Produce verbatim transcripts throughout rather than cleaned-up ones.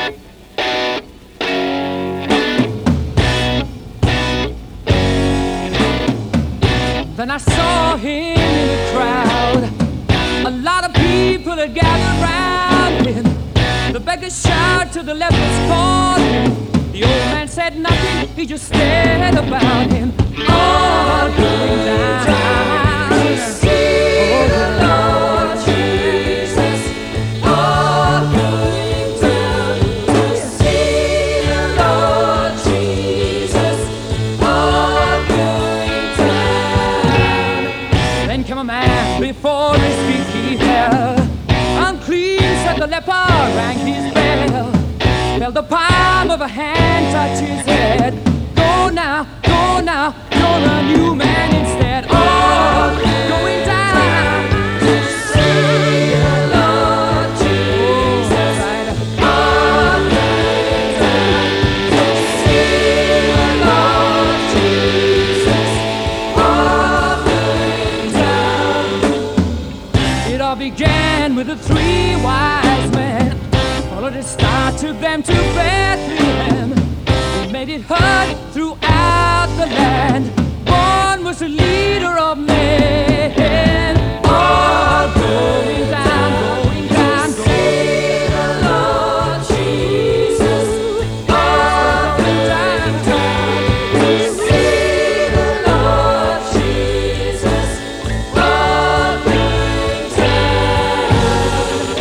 Then I saw him in a crowd. A lot of people had gathered round him. The beggars shouted to the lepers, called him. The old man said nothing, he just stared about him. All going down to see the Lord Jesus. All going down to see the Lord Jesus. All going down. Then came a man before his feet he held. Unclean, said the leper, rang his bell. Felt the palm of a hand touch his head. Go now, go now, you're a new man instead. All going down to see the Lord Jesus. All going down to see the Lord Jesus. All going down. It all began with the three wise men. Followed a star, took them to Bethlehem. He made it heard throughout the land. Born was the leader of men. All going down, going down, going see the Lord Jesus. All going down, to see the Lord Jesus. All going down.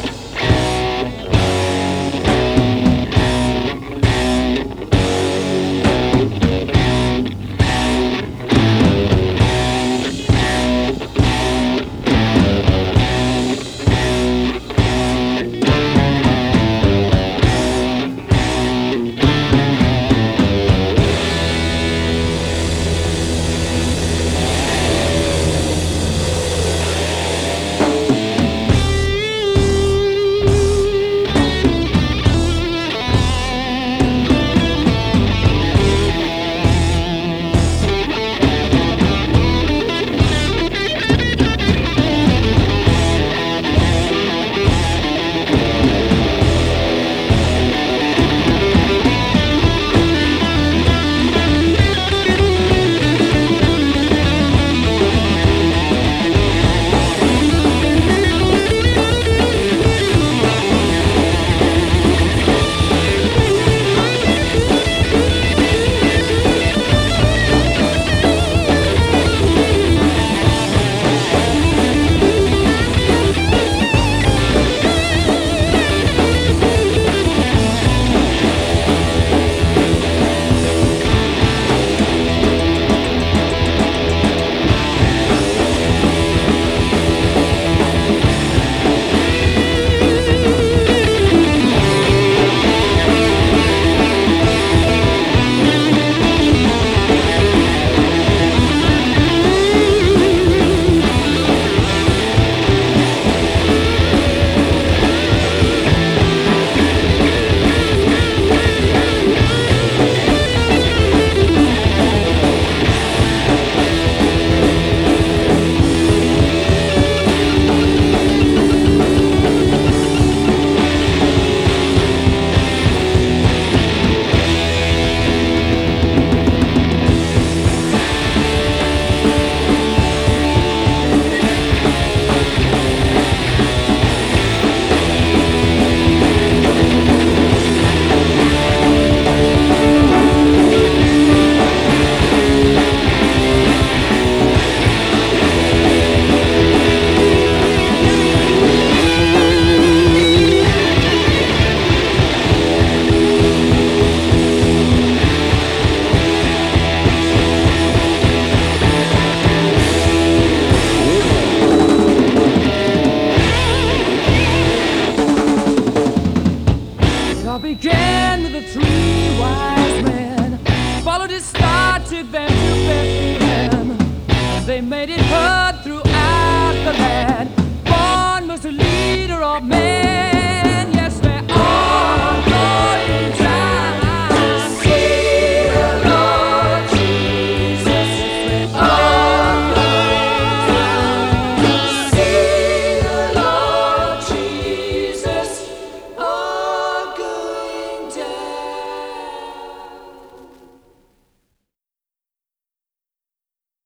Began with the three wise men. Followed his star, took them to Bethlehem. They made it heard throughout the land. Born was the leader of men.